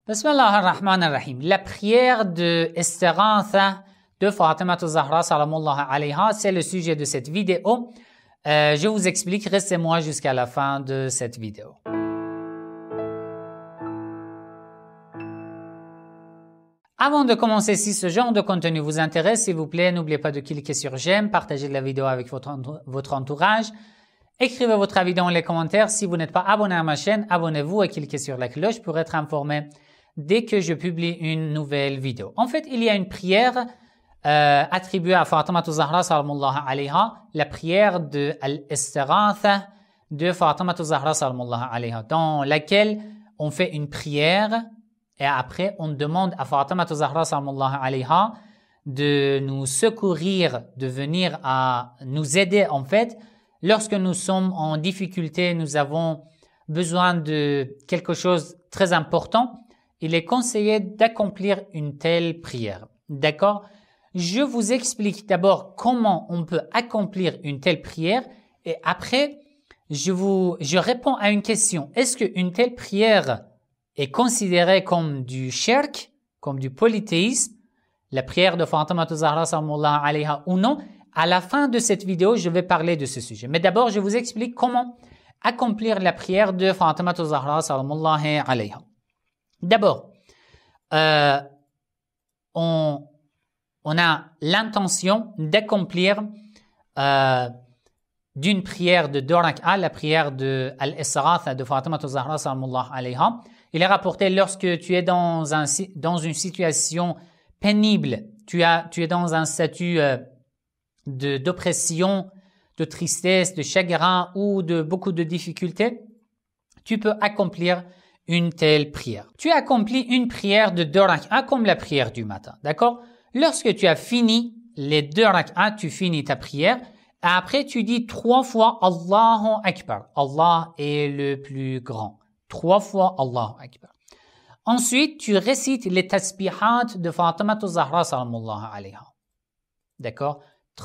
Bismillah ar-Rahman ar-Rahim. La prière de Istighatha de Fatima Zahra salamullah alayha, c'est le sujet de cette vidéo. Je vous explique, restez-moi jusqu'à la fin de cette vidéo. Avant de commencer, si ce genre de contenu vous intéresse, s'il vous plaît, n'oubliez pas de cliquer sur j'aime, partagez la vidéo avec votre entourage, écrivez votre avis dans les commentaires. Si vous n'êtes pas abonné à ma chaîne, abonnez-vous et cliquez sur la cloche pour être informé dès que je publie une nouvelle vidéo. En fait, il y a une prière attribuée à Fatima Zahra salamullah alayha, la prière de Al-Istighatha de Fatima Zahra salamullah alayha, dans laquelle on fait une prière et après on demande à Fatima Zahra salamullah alayha de nous secourir, de venir à nous aider en fait. Lorsque nous sommes en difficulté, nous avons besoin de quelque chose de très important, il est conseillé d'accomplir une telle prière. D'accord? Je vous explique d'abord comment on peut accomplir une telle prière et après, je réponds à une question. Est-ce qu'une telle prière est considérée comme du shirk, comme du polythéisme, la prière de Fatima Zahra salamullah alayha ou non? À la fin de cette vidéo, je vais parler de ce sujet. Mais d'abord, je vous explique comment accomplir la prière de Fatima Zahra salamullah alayha. D'abord, on a l'intention d'accomplir d'une prière de 2 rak'a, la prière de Al-Istighatha de Fatima Zahra salamullah alayha. Il est rapporté lorsque tu es dans une situation pénible, tu es dans un statut d'oppression, de tristesse, de chagrin ou de beaucoup de difficultés, tu peux accomplir une telle prière. Tu accomplis une prière de 2 rak'a comme la prière du matin, d'accord? Lorsque tu as fini les 2 rak'a, tu finis ta prière. Après, tu dis 3 fois Allahu Akbar. Allah est le plus grand. 3 fois Allahu Akbar. Ensuite, tu récites les tasbihat de Fatima Zahra salamullah alayha. D'accord?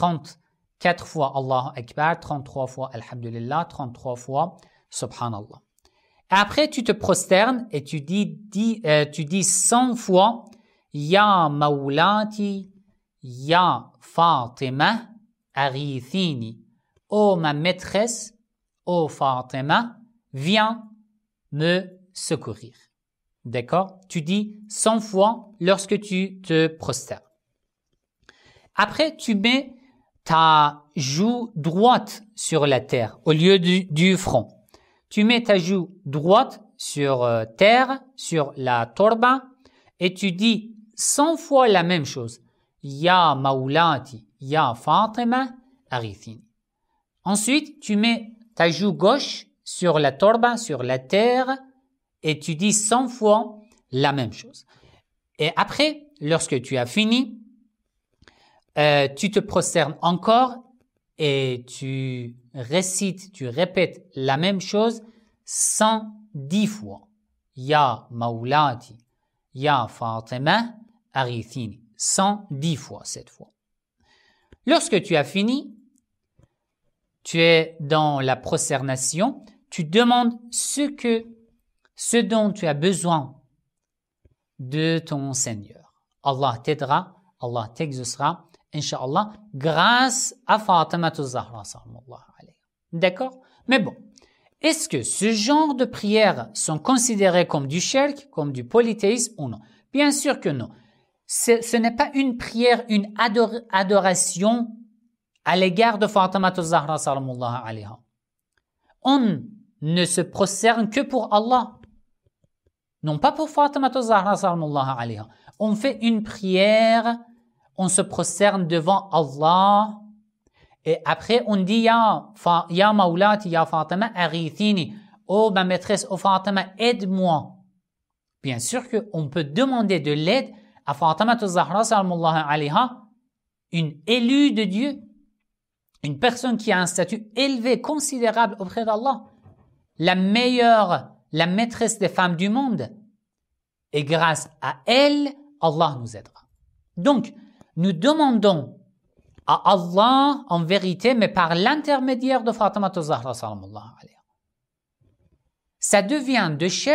34 fois Allahu Akbar, 33 fois Alhamdulillah, 33 fois Subhanallah. Après, tu te prosternes et tu dis 100 fois Ya Mawlati, Ya Fatima, Arithini. Oh ma maîtresse, oh Fatima, viens me secourir. D'accord? Tu dis 100 fois lorsque tu te prosternes. Après, tu mets ta joue droite sur la terre au lieu du front. Tu mets ta joue droite sur terre, sur la torba, et tu dis 100 fois la même chose. Ya Mawlati, Ya Fatima, Arithini. Ensuite, tu mets ta joue gauche sur la torba, sur la terre, et tu dis 100 fois la même chose. Et après, lorsque tu as fini, tu te prosternes encore et tu répètes la même chose 110 fois. Ya Mawlati, Ya Fatima, Arithini. 110 fois cette fois. Lorsque tu as fini, tu es dans la prosternation, tu demandes ce dont tu as besoin de ton Seigneur. Allah t'aidera, Allah t'exaucera, Inch'Allah, grâce à Fatima Zahra salamullah alayha. D'accord? Mais bon, est-ce que ce genre de prières sont considérées comme du shirk, comme du polythéisme ou non? Bien sûr que non. Ce n'est pas une prière, une adoration à l'égard de Fatima Zahra salamullah alayha. On ne se prosterne que pour Allah. Non pas pour Fatima Zahra salamullah alayha. On fait une prière, on se prosterne devant Allah et après on dit Ya Mawlati, Ya Fatima, Arithini. Oh ma maîtresse, oh Fatima, aide-moi. Bien sûr qu'on peut demander de l'aide à Fatima Zahra salamullah alayha, une élue de Dieu, une personne qui a un statut élevé, considérable auprès d'Allah, la meilleure, la maîtresse des femmes du monde. Et grâce à elle, Allah nous aidera. Donc, nous demandons à Allah en vérité, mais par l'intermédiaire de Fatima Zahra salamullah alayha. Ça devient de shirk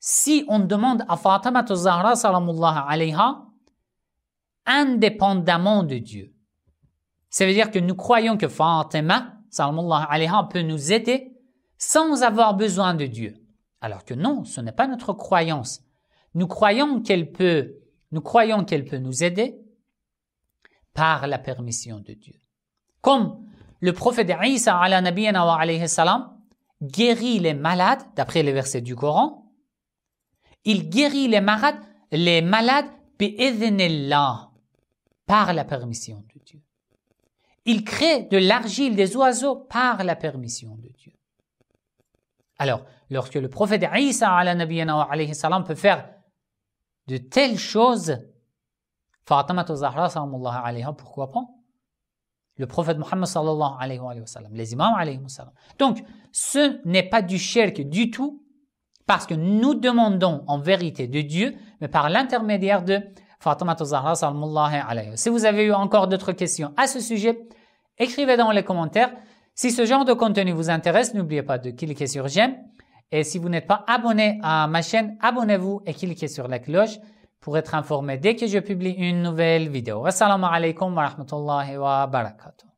si on demande à Fatima Zahra salamullah alayha indépendamment de Dieu. Ça veut dire que nous croyons que Fatima salamullah alayha peut nous aider sans avoir besoin de Dieu. Alors que non, ce n'est pas notre croyance. Nous croyons qu'elle peut nous aider par la permission de Dieu. Comme le prophète Isa ala nabiyana wa alayhi salam guérit les malades, d'après les versets du Coran, il guérit les malades bi'idhnillah, par la permission de Dieu. Il crée de l'argile des oiseaux par la permission de Dieu. Alors, lorsque le prophète Isa ala nabiyana wa alayhi salam peut faire de telles choses, Fatima Zahra sallallahu alayha, pourquoi pas? Le prophète Muhammad sallallahu alayhi wa sallam, les imams alayhi wa sallam. Donc, ce n'est pas du shirk du tout, parce que nous demandons en vérité de Dieu, mais par l'intermédiaire de Fatima Zahra sallallahu alayha. Si vous avez eu encore d'autres questions à ce sujet, écrivez dans les commentaires. Si ce genre de contenu vous intéresse, n'oubliez pas de cliquer sur j'aime. Et si vous n'êtes pas abonné à ma chaîne, abonnez-vous et cliquez sur la cloche pour être informé dès que je publie une nouvelle vidéo. Assalamu alaikum wa rahmatullahi wa barakatuh.